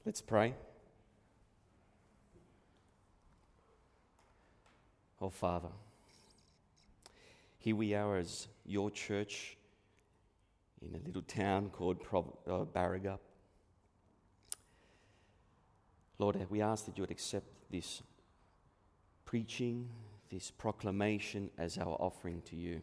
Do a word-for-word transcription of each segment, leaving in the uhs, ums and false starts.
Let's pray. Oh, Father, here we are as your church in a little town called Pro- uh, Barragup. Lord, we ask that you would accept this preaching, this proclamation as our offering to you.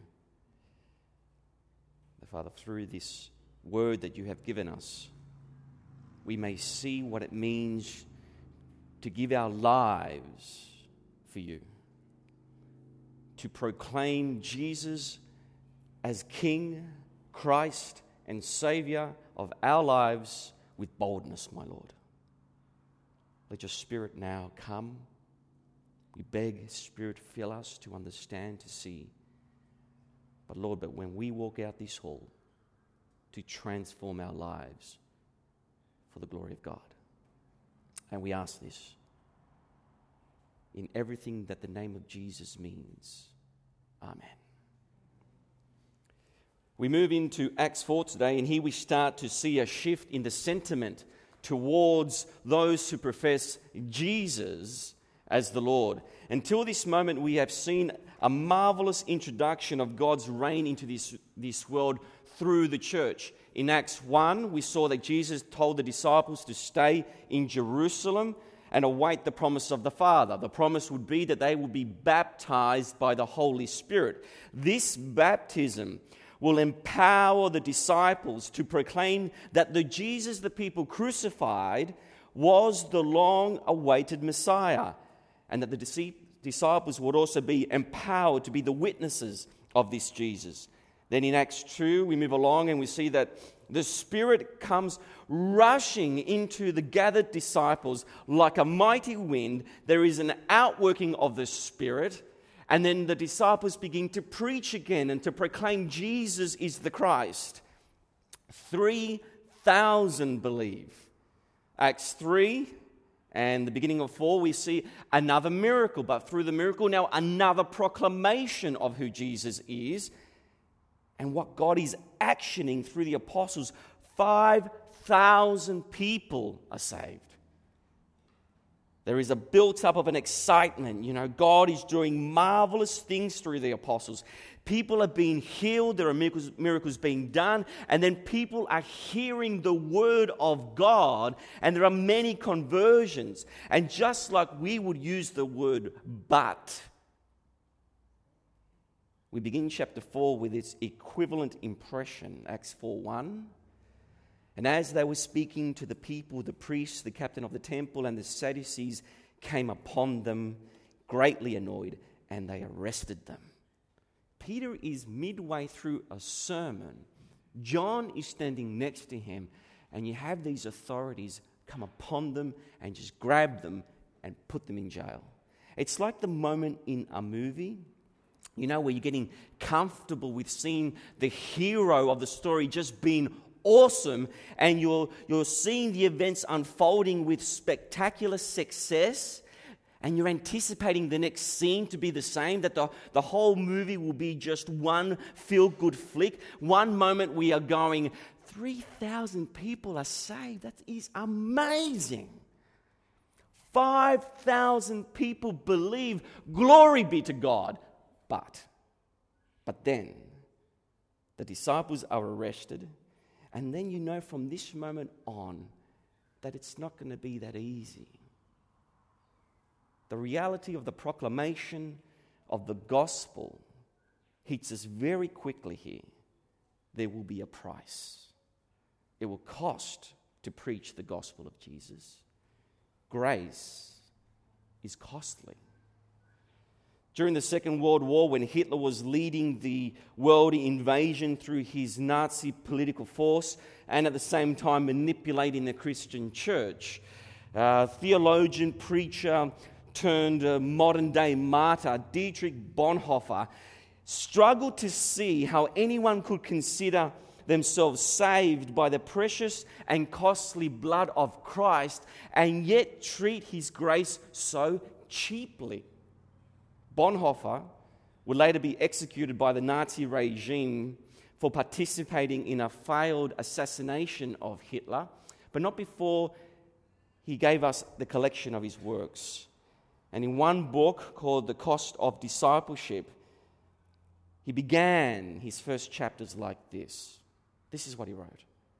Father, through this word that you have given us, we may see what it means to give our lives for you, to proclaim Jesus as King, Christ, and Saviour of our lives with boldness, my Lord. Let your Spirit now come. We beg, Spirit, fill us to understand, to see. But Lord, but when we walk out this hall, to transform our lives for the glory of God. And we ask this in everything that the name of Jesus means. Amen. We move into Acts four today, and here we start to see a shift in the sentiment towards those who profess Jesus as the Lord. Until this moment, we have seen a marvelous introduction of God's reign into this, this world through the church. In Acts one, we saw that Jesus told the disciples to stay in Jerusalem and await the promise of the Father. The promise would be that they would be baptized by the Holy Spirit. This baptism will empower the disciples to proclaim that the Jesus the people crucified was the long-awaited Messiah, and that the disciples would also be empowered to be the witnesses of this Jesus. Then in Acts two, we move along and we see that the Spirit comes rushing into the gathered disciples like a mighty wind. There is an outworking of the Spirit, and then the disciples begin to preach again and to proclaim Jesus is the Christ. three thousand believe. Acts three and the beginning of four, we see another miracle, but through the miracle now another proclamation of who Jesus is and what God is actioning through the apostles. five thousand people are saved. There is a built-up of an excitement. You know, God is doing marvelous things through the apostles. People are being healed. There are miracles, miracles being done. And then people are hearing the word of God. And there are many conversions. And just like we would use the word but, we begin chapter four with its equivalent impression, Acts four one. And as they were speaking to the people, the priests, the captain of the temple, and the Sadducees came upon them, greatly annoyed, and they arrested them. Peter is midway through a sermon. John is standing next to him, and you have these authorities come upon them and just grab them and put them in jail. It's like the moment in a movie, you know, where you're getting comfortable with seeing the hero of the story just being awesome, and you're, you're seeing the events unfolding with spectacular success, and you're anticipating the next scene to be the same, that the, the whole movie will be just one feel-good flick. One moment we are going, three thousand people are saved. That is amazing. five thousand people believe. Glory be to God. But, but then, the disciples are arrested. And then you know from this moment on that it's not going to be that easy. The reality of the proclamation of the gospel hits us very quickly here. There will be a price. It will cost to preach the gospel of Jesus. Grace is costly. During the Second World War, when Hitler was leading the world invasion through his Nazi political force and at the same time manipulating the Christian church, uh, theologian, preacher, turned uh, modern-day martyr, Dietrich Bonhoeffer, struggled to see how anyone could consider themselves saved by the precious and costly blood of Christ and yet treat his grace so cheaply. Bonhoeffer would later be executed by the Nazi regime for participating in a failed assassination of Hitler, but not before he gave us the collection of his works. And in one book called The Cost of Discipleship, he began his first chapters like this. This is what he wrote.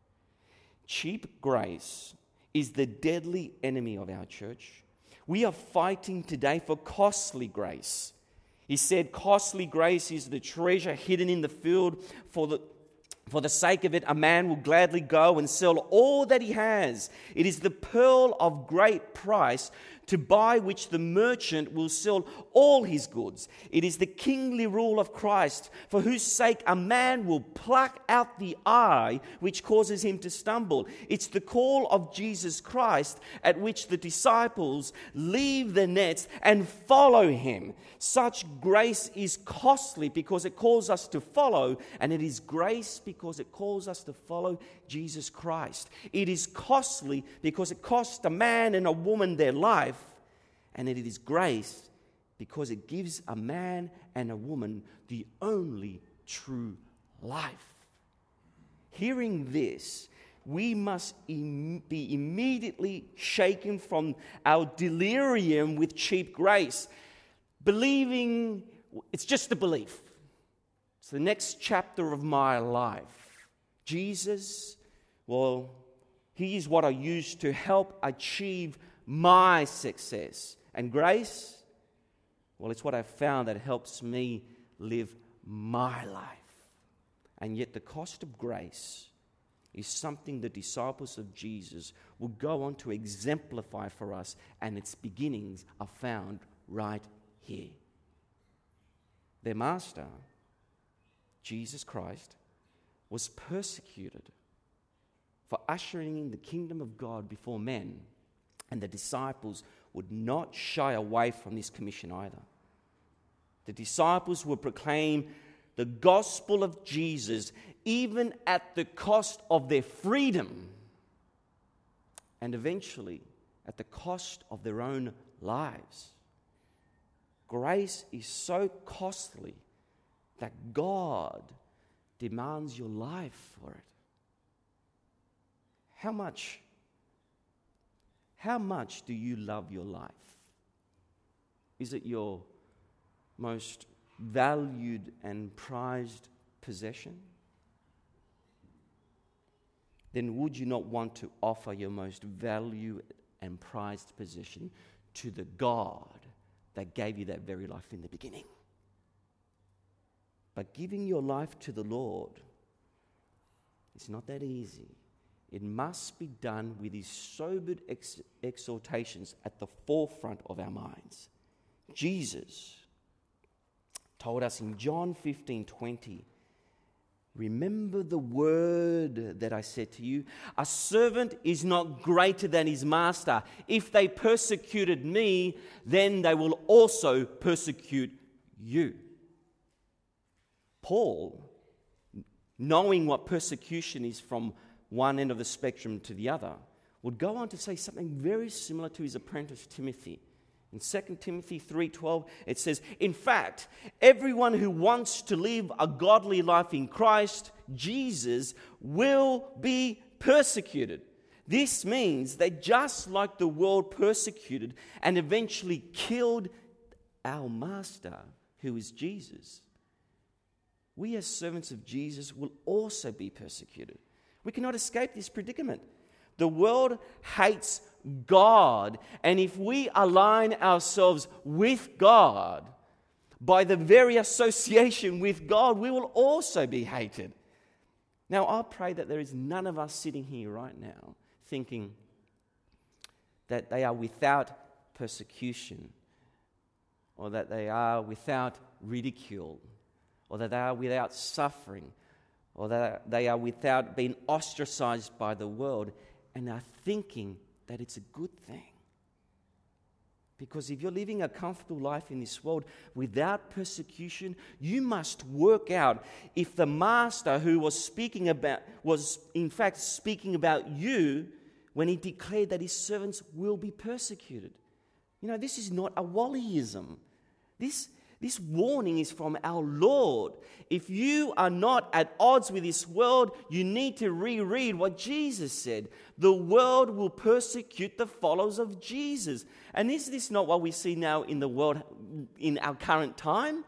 Cheap grace is the deadly enemy of our church. We are fighting today for costly grace. He said, costly grace is the treasure hidden in the field. For the, for the sake of it, a man will gladly go and sell all that he has. It is the pearl of great price, to buy which the merchant will sell all his goods. It is the kingly rule of Christ, for whose sake a man will pluck out the eye which causes him to stumble. It's the call of Jesus Christ at which the disciples leave their nets and follow him. Such grace is costly because it calls us to follow, and it is grace because it calls us to follow Jesus Christ. It is costly because it costs a man and a woman their life, and it is grace because it gives a man and a woman the only true life. Hearing this, we must im- be immediately shaken from our delirium with cheap grace, believing it's just a belief. It's the next chapter of my life. Jesus, well, he is what I use to help achieve my success. And grace, well, it's what I've found that helps me live my life. And yet the cost of grace is something the disciples of Jesus will go on to exemplify for us, and its beginnings are found right here. Their master, Jesus Christ, was persecuted for ushering in the kingdom of God before men, and the disciples would not shy away from this commission either. The disciples would proclaim the gospel of Jesus even at the cost of their freedom, and eventually at the cost of their own lives. Grace is so costly that God demands your life for it. How much, how much do you love your life? Is it your most valued and prized possession? Then would you not want to offer your most valued and prized possession to the God that gave you that very life in the beginning? But giving your life to the Lord, it's not that easy. It must be done with his sobered ex- exhortations at the forefront of our minds. Jesus told us in John fifteen twenty, remember the word that I said to you, a servant is not greater than his master. If they persecuted me, then they will also persecute you. Paul, knowing what persecution is from one end of the spectrum to the other, would go on to say something very similar to his apprentice Timothy. In Second Timothy three twelve, it says, in fact, everyone who wants to live a godly life in Christ Jesus will be persecuted. This means that just like the world persecuted and eventually killed our master, who is Jesus, we as servants of Jesus will also be persecuted. We cannot escape this predicament. The world hates God, and if we align ourselves with God, by the very association with God, we will also be hated. Now, I pray that there is none of us sitting here right now thinking that they are without persecution, or that they are without ridicule, or that they are without suffering, or that they are without being ostracized by the world, and are thinking that it's a good thing. Because if you're living a comfortable life in this world without persecution, you must work out if the master who was speaking about was in fact speaking about you when he declared that his servants will be persecuted. You know, this is not a Wallyism. This This warning is from our Lord. If you are not at odds with this world, you need to reread what Jesus said. The world will persecute the followers of Jesus. And is this not what we see now in the world in our current time?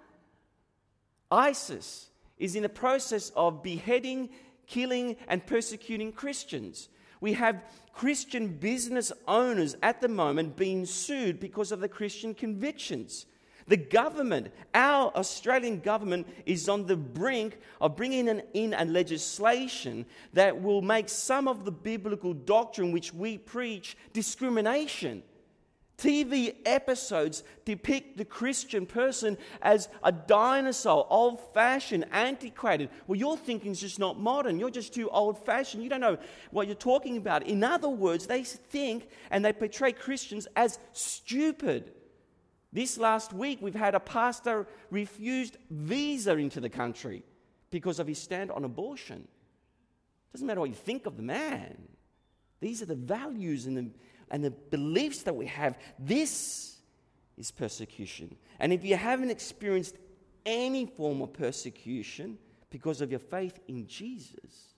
ISIS is in the process of beheading, killing, and persecuting Christians. We have Christian business owners at the moment being sued because of the Christian convictions. The government, our Australian government, is on the brink of bringing in, in a legislation that will make some of the biblical doctrine which we preach discrimination. T V episodes depict the Christian person as a dinosaur, old-fashioned, antiquated. Well, your thinking's just not modern. You're just too old-fashioned. You don't know what you're talking about. In other words, they think and they portray Christians as stupid. This last week, we've had a pastor refused visa into the country because of his stand on abortion. Doesn't matter what you think of the man. These are the values and the, and the beliefs that we have. This is persecution. And if you haven't experienced any form of persecution because of your faith in Jesus,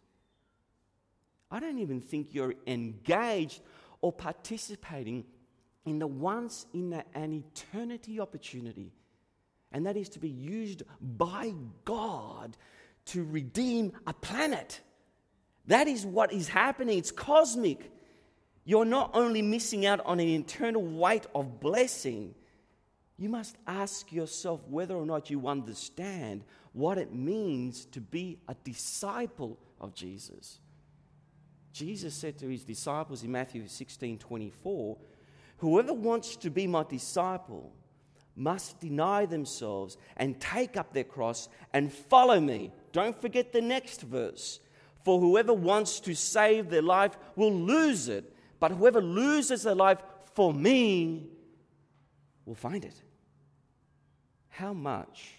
I don't even think you're engaged or participating in the once in an eternity opportunity, and that is to be used by God to redeem a planet. That is what is happening. It's cosmic. You're not only missing out on an eternal weight of blessing, you must ask yourself whether or not you understand what it means to be a disciple of Jesus. Jesus said to his disciples in Matthew sixteen twenty-four, "Whoever wants to be my disciple must deny themselves and take up their cross and follow me." Don't forget the next verse. "For whoever wants to save their life will lose it, but whoever loses their life for me will find it." How much,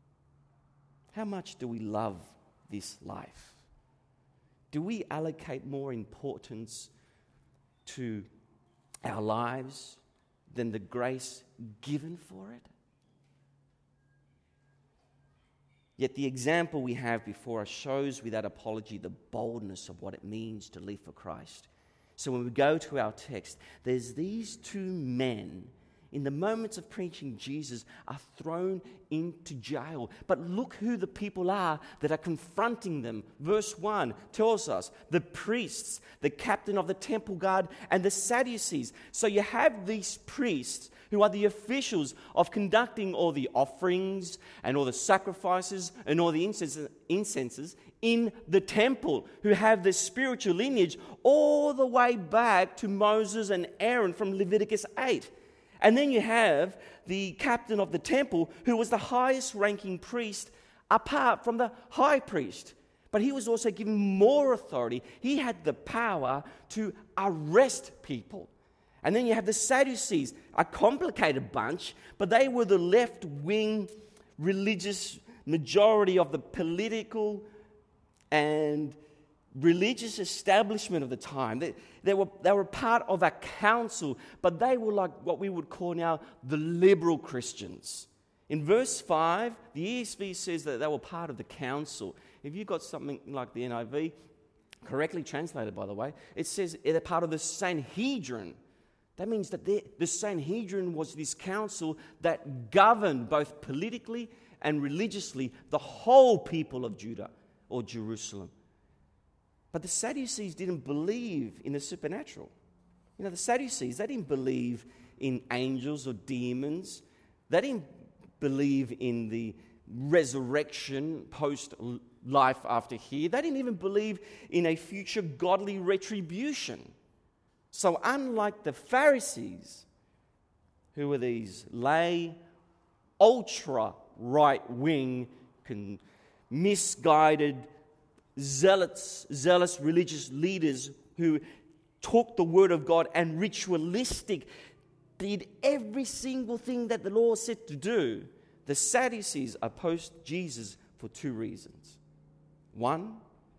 how much do we love this life? Do we allocate more importance to our lives than the grace given for it? Yet the example we have before us shows without apology the boldness of what it means to live for Christ. So when we go to our text, there's these two men in the moments of preaching Jesus are thrown into jail. But look who the people are that are confronting them. Verse one tells us the priests, the captain of the temple guard, and the Sadducees. So you have these priests who are the officials of conducting all the offerings and all the sacrifices and all the incenses, incenses in the temple, who have the spiritual lineage all the way back to Moses and Aaron from Leviticus eight. And then you have the captain of the temple, who was the highest ranking priest apart from the high priest. But he was also given more authority. He had the power to arrest people. And then you have the Sadducees, a complicated bunch, but they were the left-wing religious majority of the political and religious establishment of the time. They, they, were, they were part of a council, but they were like what we would call now the liberal Christians. In verse five, the E S V says that they were part of the council. If you've got something like the N I V, correctly translated by the way, it says they're part of the Sanhedrin. That means that the Sanhedrin was this council that governed both politically and religiously the whole people of Judah or Jerusalem. But the Sadducees didn't believe in the supernatural. You know, the Sadducees, they didn't believe in angels or demons. They didn't believe in the resurrection post-life after here. They didn't even believe in a future godly retribution. So unlike the Pharisees, who were these lay, ultra right-wing, con- misguided, zealots, zealous religious leaders who took the word of God and ritualistic did every single thing that the law said to do, the Sadducees opposed Jesus for two reasons. One,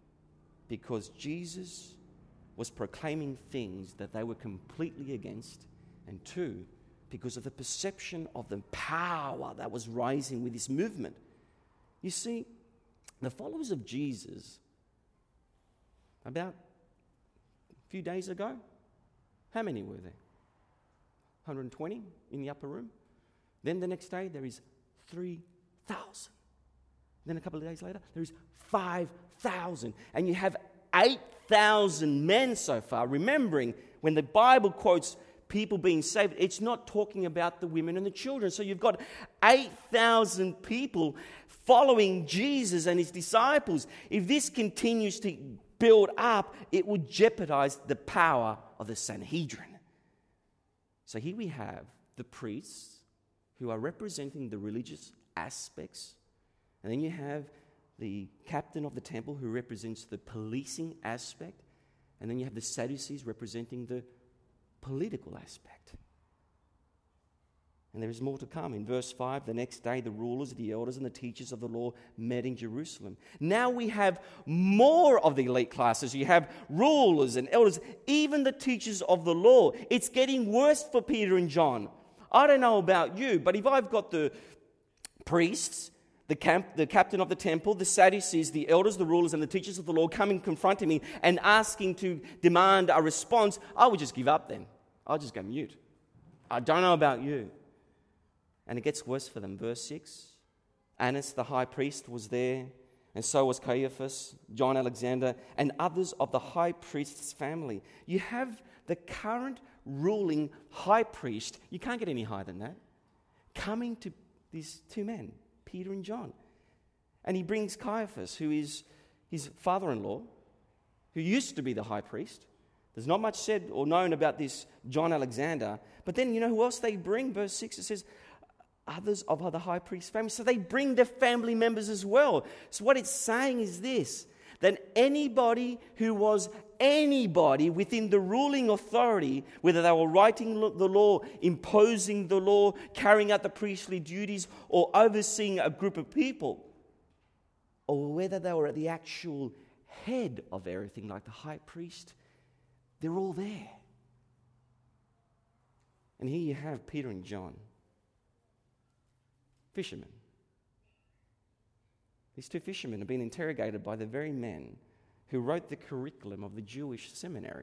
because Jesus was proclaiming things that they were completely against. And two, because of the perception of the power that was rising with this movement. You see, the followers of Jesus, about a few days ago, how many were there? one hundred twenty in the upper room. Then the next day, there is three thousand. Then a couple of days later, there is five thousand. And you have eight thousand men so far. Remembering, when the Bible quotes people being saved, it's not talking about the women and the children. So you've got eight thousand people following Jesus and his disciples. If this continues to build up, it will jeopardize the power of the Sanhedrin. So here we have the priests who are representing the religious aspects. And then you have the captain of the temple who represents the policing aspect. And then you have the Sadducees representing the political aspect. And there is more to come. In verse five, the next day the rulers, the elders, and the teachers of the law met in Jerusalem. Now we have more of the elite classes. You have rulers and elders, even the teachers of the law. It's getting worse for Peter and John. I don't know about you, but if I've got the priests, the, camp, the captain of the temple, the Sadducees, the elders, the rulers, and the teachers of the law coming confronting me and asking to demand a response, I would just give up then. I'll just go mute. I don't know about you. And it gets worse for them. Verse six, Annas the high priest was there, and so was Caiaphas, John Alexander, and others of the high priest's family. You have the current ruling high priest, you can't get any higher than that, coming to these two men, Peter and John. And he brings Caiaphas, who is his father-in-law, who used to be the high priest. There's not much said or known about this John Alexander. But then you know who else they bring? Verse six, it says, others of the high priest's family. So they bring their family members as well. So what it's saying is this, that anybody who was anybody within the ruling authority, whether they were writing the law, imposing the law, carrying out the priestly duties, or overseeing a group of people, or whether they were at the actual head of everything, like the high priest, they're all there. And here you have Peter and John, fishermen. These two fishermen have been interrogated by the very men who wrote the curriculum of the Jewish seminary.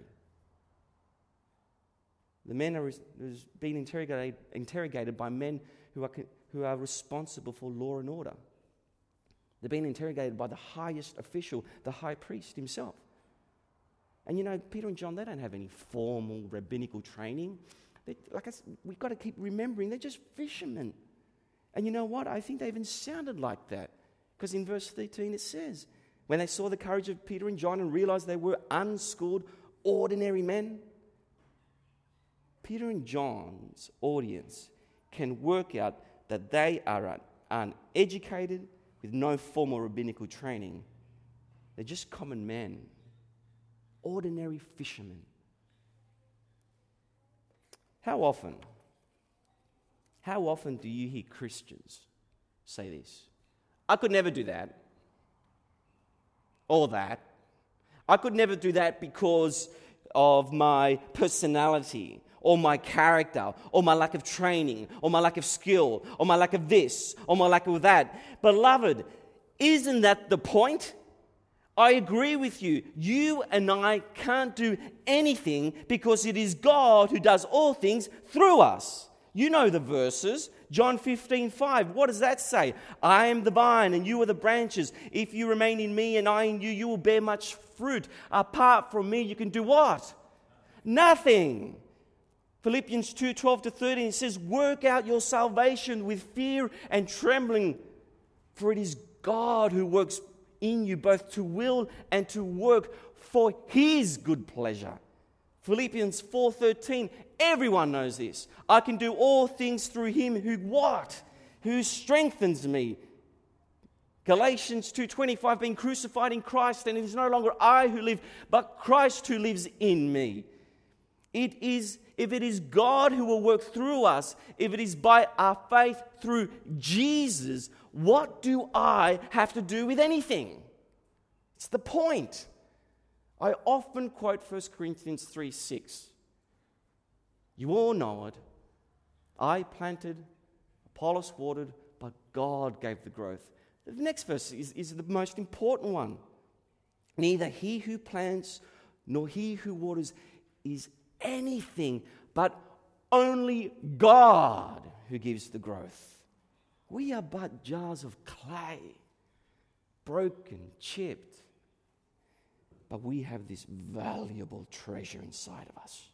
The men are being interrogated, interrogated by men who are, who are responsible for law and order. They're being interrogated by the highest official, the high priest himself. And you know, Peter and John, they don't have any formal rabbinical training. They, like I said, we've got to keep remembering, they're just fishermen. And you know what? I think they even sounded like that. Because in verse thirteen it says, when they saw the courage of Peter and John and realized they were unschooled, ordinary men, Peter and John's audience can work out that they are uneducated with no formal rabbinical training. They're just common men, ordinary fishermen. How often, how often do you hear Christians say this? I could never do that. Or that. I could never do that because of my personality, or my character, or my lack of training, or my lack of skill, or my lack of this, or my lack of that. Beloved, isn't that the point? I agree with you. You and I can't do anything because it is God who does all things through us. You know the verses. John fifteen five, what does that say? I am the vine and you are the branches. If you remain in me and I in you, you will bear much fruit. Apart from me, you can do what? Nothing. Philippians two twelve to thirteen says, work out your salvation with fear and trembling, for it is God who works in you both to will and to work for his good pleasure. Philippians four thirteen, everyone knows this. I can do all things through him who what? Who strengthens me. Galatians two twenty-five, being crucified in Christ, and it is no longer I who live, but Christ who lives in me. It is, if it is God who will work through us, if it is by our faith through Jesus, what do I have to do with anything? It's the point. I often quote First Corinthians three six. You all know it. I planted, Apollos watered, but God gave the growth. The next verse is, is the most important one. Neither he who plants nor he who waters is anything, but only God who gives the growth. We are but jars of clay, broken, chipped, but we have this valuable treasure inside of us.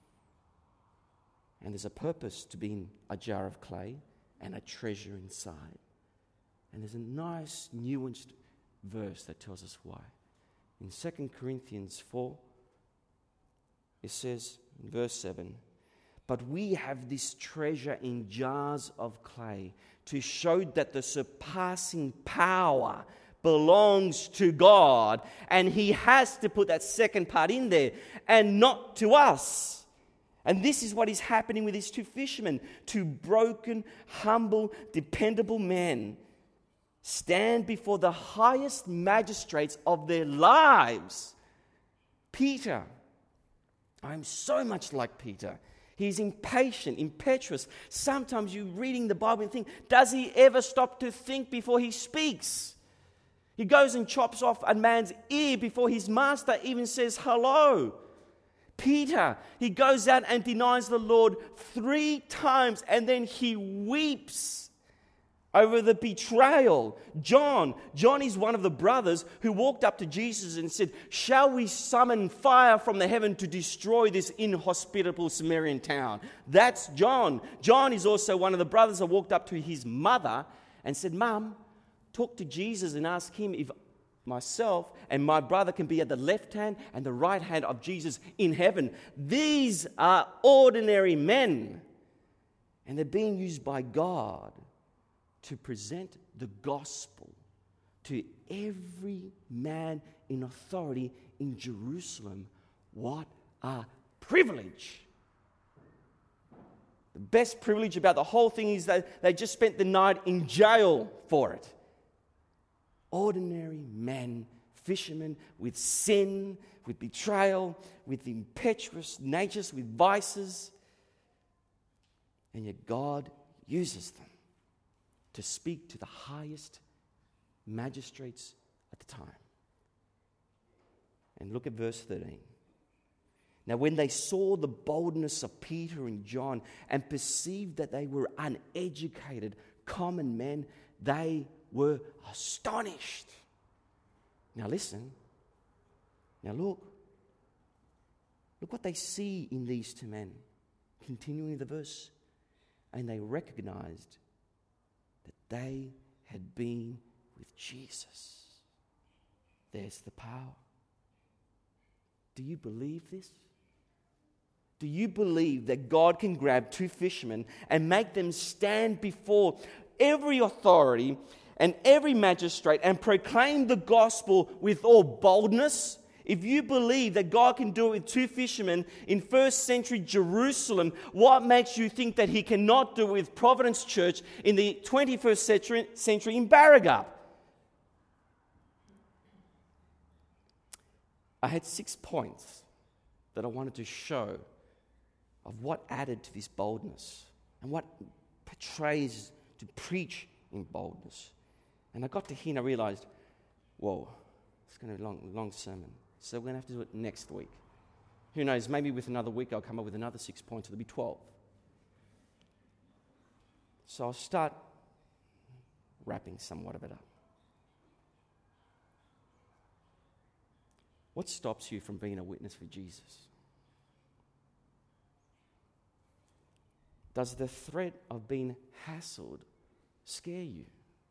And there's a purpose to being a jar of clay and a treasure inside. And there's a nice nuanced verse that tells us why. In Second Corinthians four, it says in verse seven, but we have this treasure in jars of clay to show that the surpassing power belongs to God, and He has to put that second part in there, and not to us. And this is what is happening with these two fishermen, two broken, humble, dependable men stand before the highest magistrates of their lives. Peter, I'm so much like Peter. He's impatient, impetuous. Sometimes you're reading the Bible and think, does he ever stop to think before he speaks? He goes and chops off a man's ear before his master even says hello. Peter, he goes out and denies the Lord three times, and then he weeps over the betrayal. John, John is one of the brothers who walked up to Jesus and said, shall we summon fire from the heaven to destroy this inhospitable Samaritan town? That's John. John is also one of the brothers that walked up to his mother and said, Mum, talk to Jesus and ask him if myself and my brother can be at the left hand and the right hand of Jesus in heaven. These are ordinary men, and they're being used by God to present the gospel to every man in authority in Jerusalem. What a privilege! The best privilege about the whole thing is that they just spent the night in jail for it. Ordinary men, fishermen with sin, with betrayal, with impetuous natures, with vices. And yet God uses them to speak to the highest magistrates at the time. And look at verse thirteen. Now when they saw the boldness of Peter and John and perceived that they were uneducated, common men, they were astonished. Now listen. Now look. Look what they see in these two men. Continuing the verse. And they recognized that they had been with Jesus. There's the power. Do you believe this? Do you believe that God can grab two fishermen and make them stand before every authority and every magistrate and proclaim the gospel with all boldness? If you believe that God can do it with two fishermen in first century Jerusalem, what makes you think that He cannot do it with Providence Church in the twenty-first century, century in Barragub? I had six points that I wanted to show of what added to this boldness and what portrays to preach in boldness. And I got to here and I realized, whoa, it's going to be a long, long sermon. So we're going to have to do it next week. Who knows, maybe with another week I'll come up with another six points. It'll be twelve. So I'll start wrapping somewhat of it up. What stops you from being a witness for Jesus? Does the threat of being hassled scare you?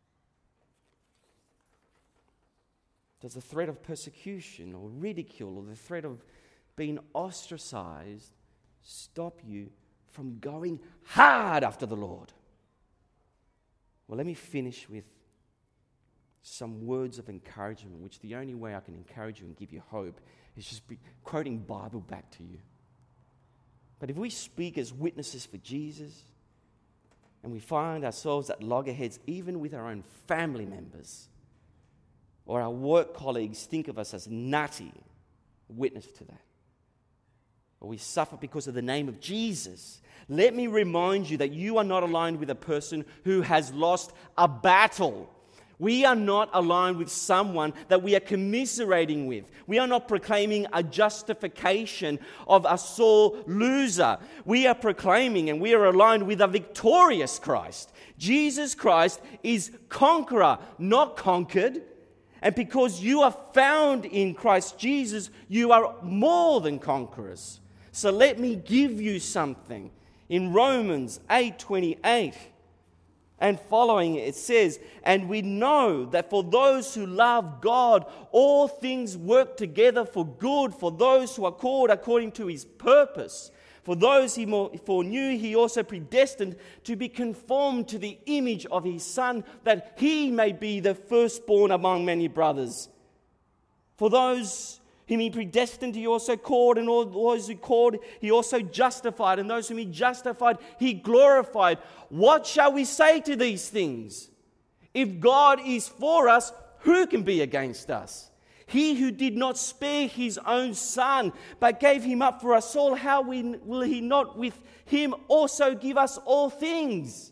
Does the threat of persecution or ridicule or the threat of being ostracized stop you from going hard after the Lord? Well, let me finish with some words of encouragement, which the only way I can encourage you and give you hope is just be quoting Bible back to you. But if we speak as witnesses for Jesus and we find ourselves at loggerheads even with our own family members, or our work colleagues think of us as nutty, witness to that. or we suffer because of the name of Jesus, let me remind you that you are not aligned with a person who has lost a battle. We are not aligned with someone that we are commiserating with. We are not proclaiming a justification of a sore loser. We are proclaiming and we are aligned with a victorious Christ. Jesus Christ is conqueror, not conquered. And because you are found in Christ Jesus, you are more than conquerors. So let me give you something. In Romans eight twenty-eight and following, it says, "And we know that for those who love God, all things work together for good for those who are called according to His purpose. For those He foreknew, He also predestined to be conformed to the image of His Son, that He may be the firstborn among many brothers. For those whom He predestined, He also called, and all those who called, He also justified, and those whom He justified, He glorified. What shall we say to these things? If God is for us, who can be against us? He who did not spare His own Son, but gave Him up for us all, how will He not with Him also give us all things?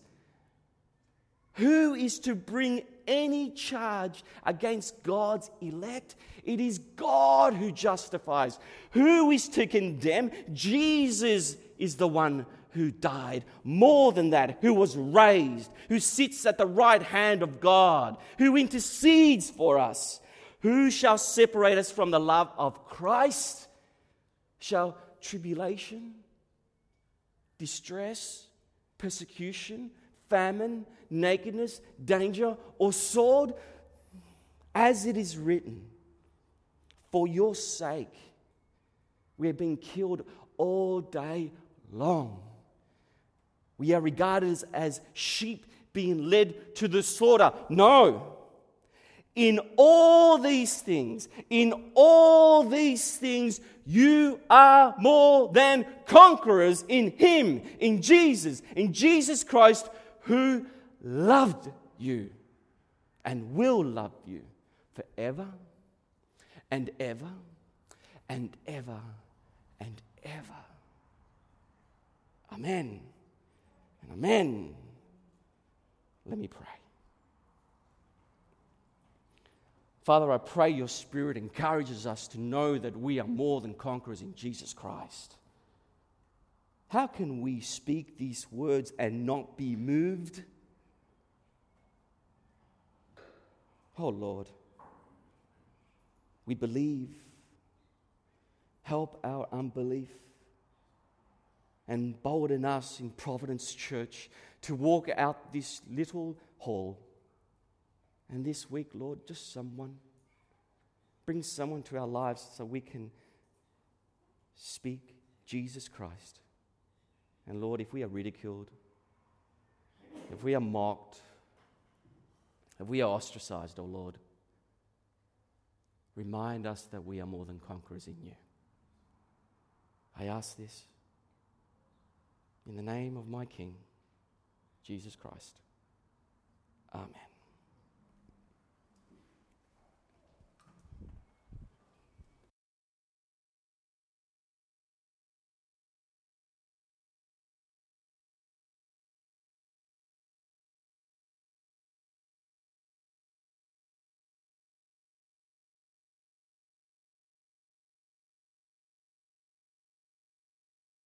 Who is to bring any charge against God's elect? It is God who justifies. Who is to condemn? Jesus is the one who died. More than that, who was raised, who sits at the right hand of God, who intercedes for us. Who shall separate us from the love of Christ? Shall tribulation, distress, persecution, famine, nakedness, danger, or sword? As it is written, for your sake we are being killed all day long. We are regarded as, as sheep being led to the slaughter. No. In all these things, in all these things, you are more than conquerors in Him, in Jesus, in Jesus Christ, who loved you and will love you forever and ever and ever and ever. Amen and amen. Let me pray. Father, I pray your Spirit encourages us to know that we are more than conquerors in Jesus Christ. How can we speak these words and not be moved? Oh Lord, we believe. Help our unbelief and bolden us in Providence Church to walk out this little hall. And this week, Lord, just someone, bring someone to our lives so we can speak Jesus Christ. And Lord, if we are ridiculed, if we are mocked, if we are ostracized, oh Lord, remind us that we are more than conquerors in you. I ask this in the name of my King, Jesus Christ. Amen.